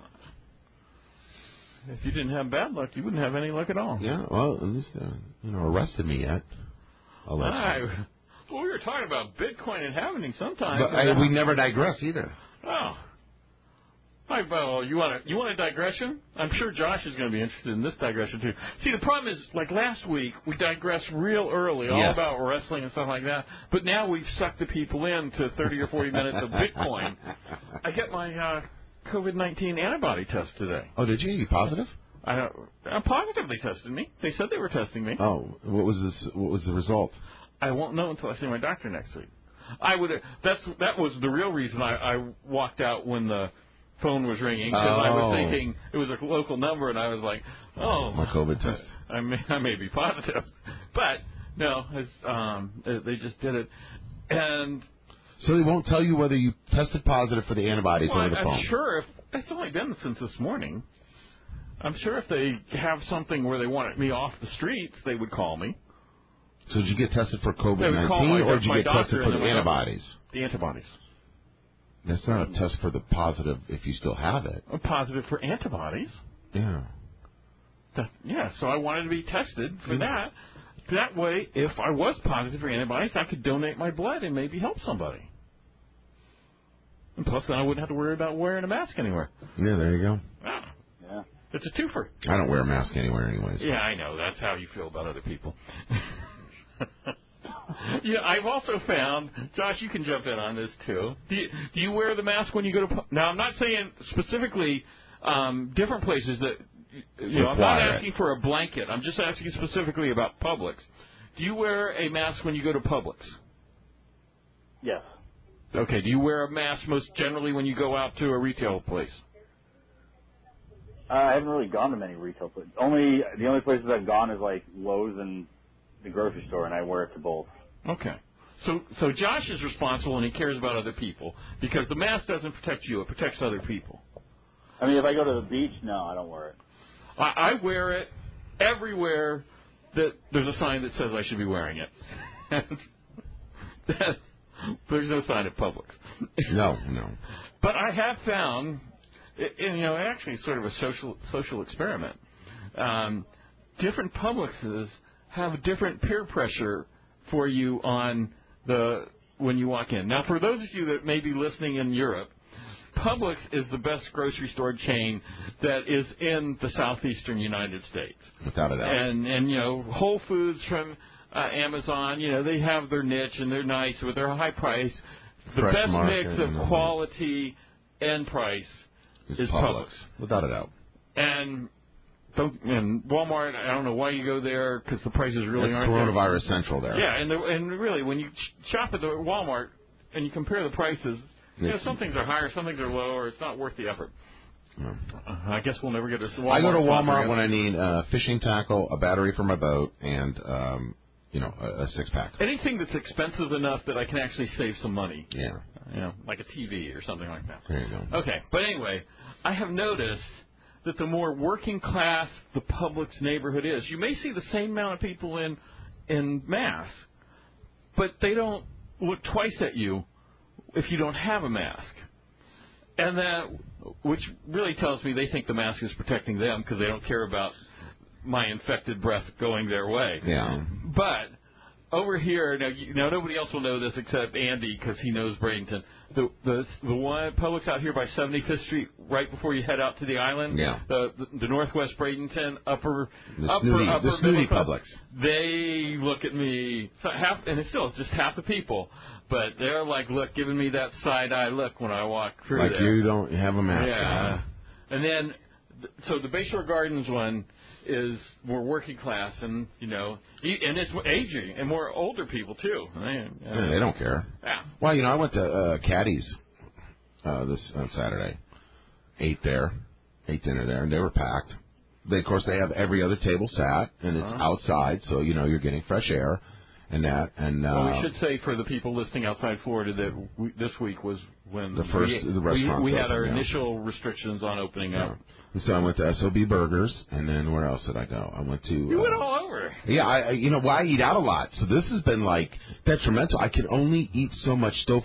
If you didn't have bad luck, you wouldn't have any luck at all. Yeah. Well, at least uh, you know arrested me yet. I'll let I, you. well, we were talking about Bitcoin and happening sometimes. But I, we never digress either. Oh. Hi, well, you want a you want a digression? I'm sure Josh is going to be interested in this digression too. See, the problem is, like last week, we digressed real early, all Yes. about wrestling and stuff like that. But now we've sucked the people in to thirty or forty minutes of Bitcoin. I get my uh, COVID nineteen antibody test today. Oh, did you? You positive? I don't, uh, positively tested me. They said they were testing me. Oh, what was this? What was the result? I won't know until I see my doctor next week. I would. That's that was the real reason I, I walked out when the phone was ringing, because oh. I was thinking it was a local number, and I was like, "Oh, my COVID test. I may, I may be positive," but no, it's, um, they just did it, and so they won't tell you whether you tested positive for the antibodies well, over the I'm phone. sure if it's only been since this morning. I'm sure if they have something where they wanted me off the streets, they would call me. So did you get tested for COVID They would call nineteen, my- or did you my get tested doctor for and the then my antibodies? The antibodies. That's not a test for the positive if you still have it. I'm positive for antibodies. Yeah. That, yeah, so I wanted to be tested for that. That way, if I was positive for antibodies, I could donate my blood and maybe help somebody. And plus, then I wouldn't have to worry about wearing a mask anywhere. Yeah, there you go. Ah, Yeah. it's a twofer. I don't wear a mask anywhere anyways. Yeah, I know. That's how you feel about other people. Yeah, I've also found, Josh, you can jump in on this too. Do you, do you wear the mask when you go to? pu- Now, I'm not saying specifically um, different places that. You know, I'm not Require it. asking for a blanket. I'm just asking specifically about Publix. Do you wear a mask when you go to Publix? Yes. Okay. Do you wear a mask most generally when you go out to a retail place? Uh, I haven't really gone to many retail places. Only the only places I've gone is like Lowe's and the grocery store, and I wear it to both. Okay. So so Josh is responsible and he cares about other people because the mask doesn't protect you; it protects other people. I mean, if I go to the beach, no, I don't wear it. I, I wear it everywhere that there's a sign that says I should be wearing it. There's no sign at Publix. No, no. But I have found, you know, actually sort of a social social experiment. Um, different Publixes have different peer pressure for you on the when you walk in. Now, for those of you that may be listening in Europe, Publix is the best grocery store chain that is in the southeastern United States. Without a doubt. And, and you know, Whole Foods from uh, Amazon, you know, they have their niche and they're nice with their high price. The Fresh best market mix and of all quality and price It's is Publix. Publix. Without a doubt. And don't, and Walmart, I don't know why you go there because the prices really It's aren't coronavirus there. central there. Yeah, and the, and really, when you ch- shop at the Walmart and you compare the prices, you know, some things are higher, some things are lower. It's not worth the effort. No. Uh, I guess we'll never get a Walmart. I go to Walmart sponsor when I need uh, fishing tackle, a battery for my boat, and um, you know, a, a six pack. anything that's expensive enough that I can actually save some money. Yeah. You know, like a T V or something like that. There you go. Okay, but anyway, I have noticed that the more working class the Publix neighborhood is, you may see the same amount of people in in mass, but they don't look twice at you if you don't have a mask. And that, which really tells me they think the mask is protecting them because they don't care about my infected breath going their way. Yeah. But over here, now, you, now nobody else will know this except Andy because he knows Bradenton. The the the one Publix out here by seventy-fifth Street, right before you head out to the island. Yeah. The the, the Northwest Bradenton upper The upper snooty, upper the snooty middle class. Publix. They look at me so half, and it's still just half the people, but they're like, look, giving me that side eye look when I walk through Like there. you don't have a mask Yeah. on. And then, th- so the Bayshore Gardens one is more working class, and you know, e- and it's aging and more older people too. They, uh, Yeah, they don't care. Yeah. Well, you know, I went to uh, Caddy's uh, this on Saturday. Ate there, ate dinner there, and they were packed. They, of course, they have every other table sat, and it's Uh-huh. outside, so you know you're getting fresh air and that. And uh, Well, we should say for the people listening outside Florida that we, this week was when The first- we, the restaurants we, we had opened, our yeah. initial restrictions on opening yeah. up. And so I went to S O B Burgers, and then where else did I go? I went to. You uh, went all over. Yeah, I, I you know, well, I eat out a lot, so this has been like detrimental. I can only eat so much Stouffer's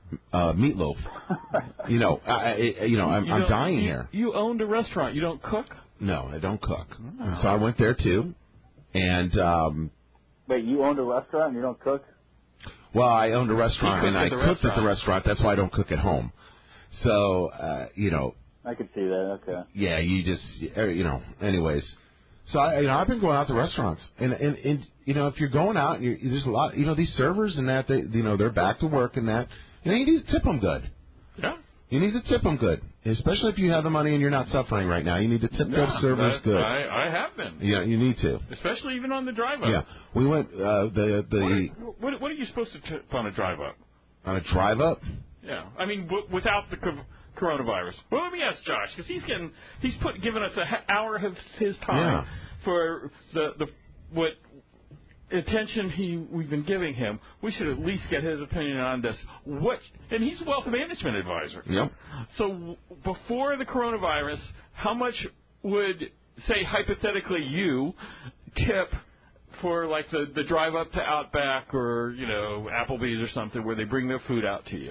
uh, meatloaf. you know, I, I, you know, I'm, You I'm don't- dying you, here. You owned a restaurant. You don't cook? No, I don't cook. Oh. So I went there too, and um, Wait, you owned a restaurant and you don't cook? well, I owned a restaurant He and I cooked at the cooked at the restaurant. That's why I don't cook at home. So uh, you know, I could see that. Okay. yeah, you just you know. Anyways, so I, you know, I've been going out to restaurants, and and, and you know, if you're going out, and you're, there's a lot, you know, these servers and that, they, you know, they're back to work and that, you know, you need to tip them good. Yeah. You need to tip them good, especially if you have the money and you're not suffering right now. You need to tip Yeah, those servers that- good. I, I have been. Yeah, you need to. Especially even on the drive up. Yeah, we went uh, the What the are, what, what are you supposed to tip on a drive up? on a drive up. Yeah, I mean, w- without the co- coronavirus. Well, let me ask Josh because he's getting he's put giving us a ha- hour of his time Yeah. for the the what attention he we've been giving him. We should at least get his opinion on this. What and he's a wealth management advisor. Yep. So w- before the coronavirus, how much would say hypothetically you tip for like the the drive up to Outback or you know Applebee's or something where they bring their food out to you?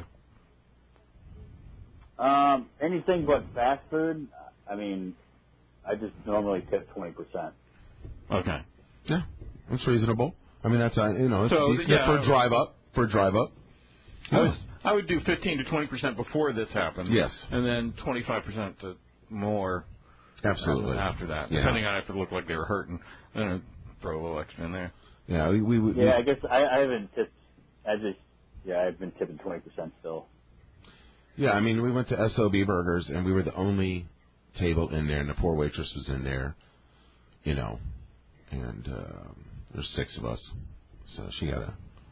Um, anything but fast food. I mean, I just normally tip twenty percent. Okay. Yeah, that's reasonable. I mean, that's uh, you know, it's So, decent yeah, for a drive up. For a drive up. I was I would do fifteen to twenty percent before this happened. Yes. And then twenty-five percent to more. Absolutely. After that, Yeah. depending on if it looked like they were hurting, then I'd throw a little extra in there. Yeah, we, we, we Yeah, I guess I, I haven't tipped. I just yeah, I've been tipping twenty percent still. Yeah, I mean, we went to S O B Burgers, and we were the only table in there, and the poor waitress was in there, you know, and uh, there's six of us, so she got a.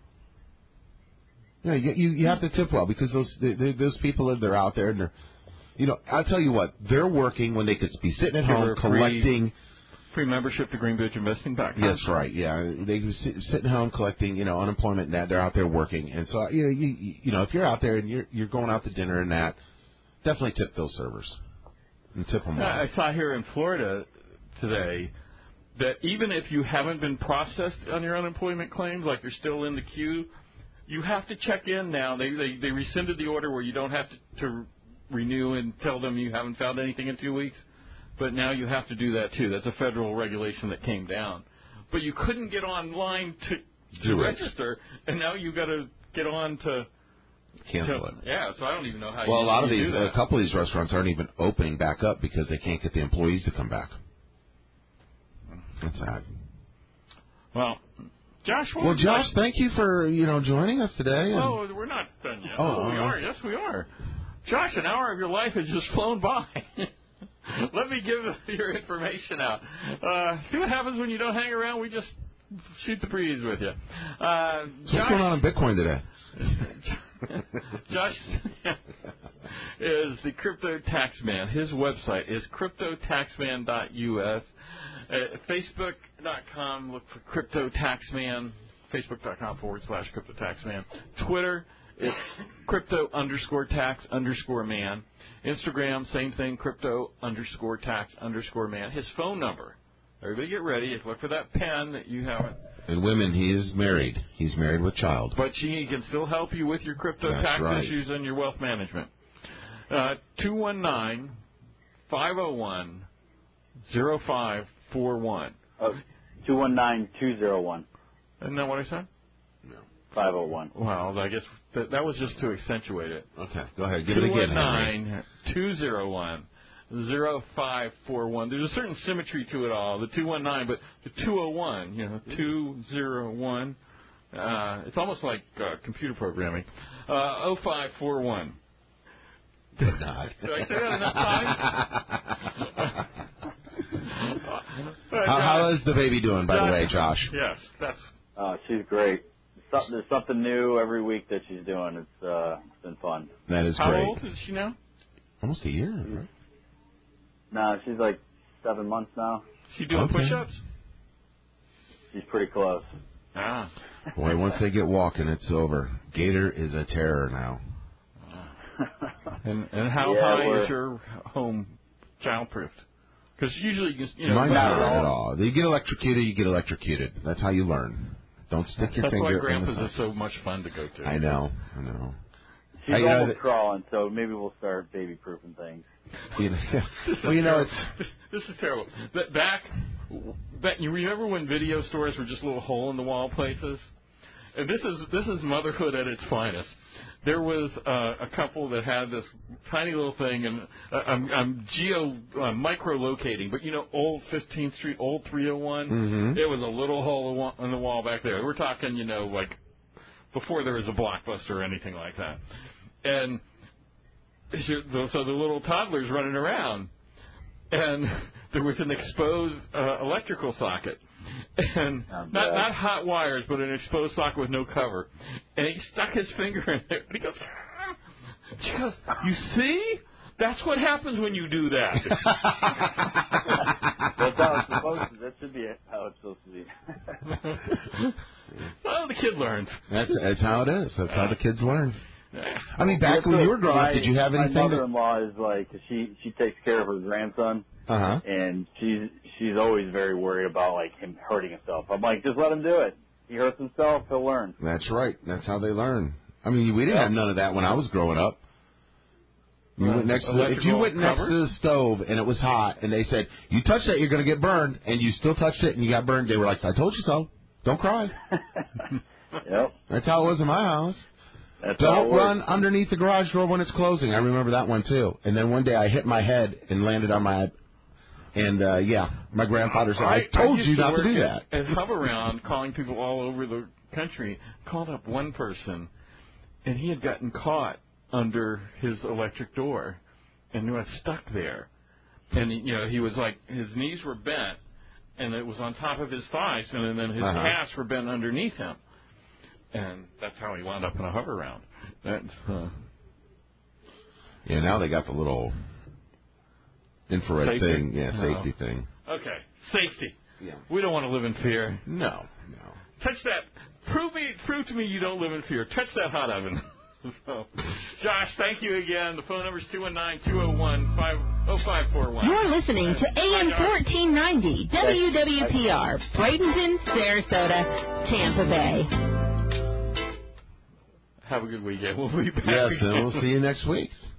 Yeah, you, you you have to tip well because those they, they, those people are they're out there and they're, you know, I'll tell you what, they're working when they could be sitting at Give home her free- collecting. Free membership to Greenbridge Investing dot com. Yes, right. Yeah, they can sit, sitting home collecting, you know, unemployment and that. They're out there working, and so you know, you you know, if you're out there and you're you're going out to dinner and that, definitely tip those servers and tip them well. I saw here in Florida today that even if you haven't been processed on your unemployment claims, like you're still in the queue, you have to check in now. They they, they rescinded the order where you don't have to, to renew and tell them you haven't found anything in two weeks. But now you have to do that, too. That's a federal regulation that came down. But you couldn't get online to, to Do it. register, and now you got to get on to Cancel to, it. Yeah, so I don't even know how. Well, you, a lot of you these, do a that. couple of these restaurants aren't even opening back up because they can't get the employees to come back. That's sad. Well, Josh. What Well, would you Josh, like- thank you for you know joining us today. And Oh, we're not done yet. Oh, Oh, we uh, are. Yes, we are. Josh, an hour of your life has just flown by. Let me give your information out. Uh, see what happens when you don't hang around. We just shoot the breeze with you. Uh, so what's Josh, going on in Bitcoin today? Josh is the Crypto Tax Man. His website is crypto tax man dot U S. Uh, Facebook dot com, look for Crypto Tax Man. Facebook dot com forward slash Crypto Tax Man. Twitter, it's crypto underscore tax underscore man. Instagram, same thing, crypto underscore tax underscore man. His phone number. Everybody get ready. Look for that pen that you haven't. And women, he is married. He's married with child. But she can still help you with your crypto That's tax right. issues and your wealth management. Uh, two one nine, five oh one, oh five four one. Oh, two one nine two zero one Isn't that what I said? five oh one. Well, I guess that, that was just to accentuate it. Okay, go ahead. Give it again, Henry. two one nine, two oh one, oh five four one. There's a certain symmetry to it all. The two one nine, but the two oh one, you know, two oh one. Uh, it's almost like uh, computer programming. Uh, oh five four one. Did not. Did I say that enough times? How, how is the baby doing, by the way, Josh? Yes, that's. Uh, she's great. Some- There's something new every week that she's doing. It's uh, it's been fun. That is How great. old is she now? Almost a year, right? No, she's like seven months now. She doing Okay. push-ups? She's pretty close. Ah. Boy, once they get walking, it's over. Gator is a terror now. And and how Yeah, high we're- is your home childproof? Because usually, you, you know, Mine's about- not at all. You get electrocuted, you get electrocuted. That's how you learn. Don't stick your that's finger why in the Grandpa's sun. is so much fun to go to. I know, I know. she's I, you know, almost crawling, so maybe we'll start baby-proofing things. You know, well, you know, it's this is terrible. But back, back, you remember when video stores were just little hole-in-the-wall places? And this is this is motherhood at its finest. There was uh, a couple that had this tiny little thing, and uh, I'm, I'm geo uh, micro-locating, but you know, old fifteenth Street, old three oh one. Mm-hmm. It was a little hole in the wall back there. We're talking, you know, like before there was a Blockbuster or anything like that, and so the little toddler's running around, and there was an exposed uh, electrical socket. And not not hot wires, but an exposed socket with no cover. And he stuck his finger in there, and he goes, ah! She goes, you see? That's what happens when you do that. That's how it's supposed to. That should be how it's supposed to be. Well, the kid learns. That's that's how it is. That's how the kids learn. Yeah. I mean, back when you were growing up, did you have anything? My mother-in-law is like, she she takes care of her grandson, uh-huh. and she's she's always very worried about like him hurting himself. I'm like, just let him do it. He hurts himself, he'll learn. That's right. That's how they learn. I mean, we didn't Yeah. have none of that when I was growing up. You Well, went next to the, if you went next cover? to the stove and it was hot, and they said, "You touch that, you're going to get burned," and you still touched it and you got burned, they were like, "I told you so. Don't cry." Yep. That's how it was in my house. That's how Don't it works. run underneath the garage door when it's closing. I remember that one too. And then one day I hit my head and landed on my, and uh, yeah, my grandfather said, "I told used you to not to work do at, that." At Hoveround, calling people all over the country, called up one person, and he had gotten caught under his electric door, and was stuck there. And you know, he was like, his knees were bent, and it was on top of his thighs, and then his Uh-huh. calves were bent underneath him. And that's how he wound up in a Hoveround. That's uh, Yeah, now they got the little infrared Safety. thing. Yeah, Oh. safety thing. okay. Safety. Yeah. We don't want to live in fear. No, no. Touch that. Prove me. Prove to me you don't live in fear. Touch that hot oven. So, Josh, thank you again. The phone number is two one nine, two oh one, oh five four one. You're listening to A M fourteen ninety W W P R, Bradenton, Sarasota, Tampa Bay. Have a good weekend. We'll be back. Yes, again. and we'll see you next week.